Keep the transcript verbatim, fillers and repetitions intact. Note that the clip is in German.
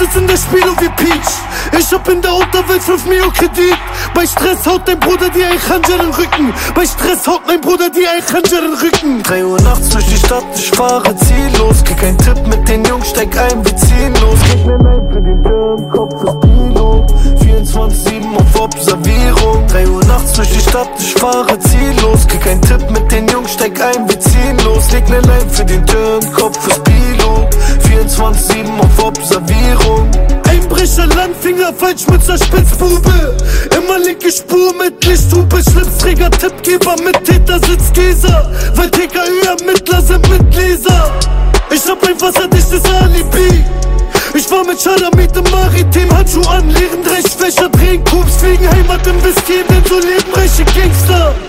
sitz in der Spielo wie Peach. Ich hab in der Unterwelt fünf Mio Kredit. Bei Stress haut dein Bruder dir ein Khanjar in den Rücken. Bei Stress haut mein Bruder dir ein Khanjar in den Rücken. Drei Uhr nachts durch die Stadt, ich fahre ziellos. Krieg ein Tipp mit den Jungs, steig ein, wir ziehen los. Gib mir Leid für den Turm, Kopf fürs Kino. vierundzwanzig sieben auf Observierung. Drei Uhr nachts durch die Stadt, ich fahre ziellos. Krieg ein Tipp mit den Jungs, steig ein, wir ziehen los. Leg ne Leid für den Turm, Kopf fürs Pilo. vierundzwanzig sieben auf Observierung. Einbrecher, Landfinger, Falschmützer, Spitzbube. Immer linke Spur mit Lichthupe, Schlipsträger, Tippgeber, mit Täter, Sitzkäser. Weil T K Ü-Ermittler sind Mitleser. Ich hab ein wasserdichtes Alibi. Ich war mit Schalamit im Maritim, Handschuh an, leeren drei Fächer, drehen Kubs, fliegen Heimat im Whisky, denn so leben reiche Gangster.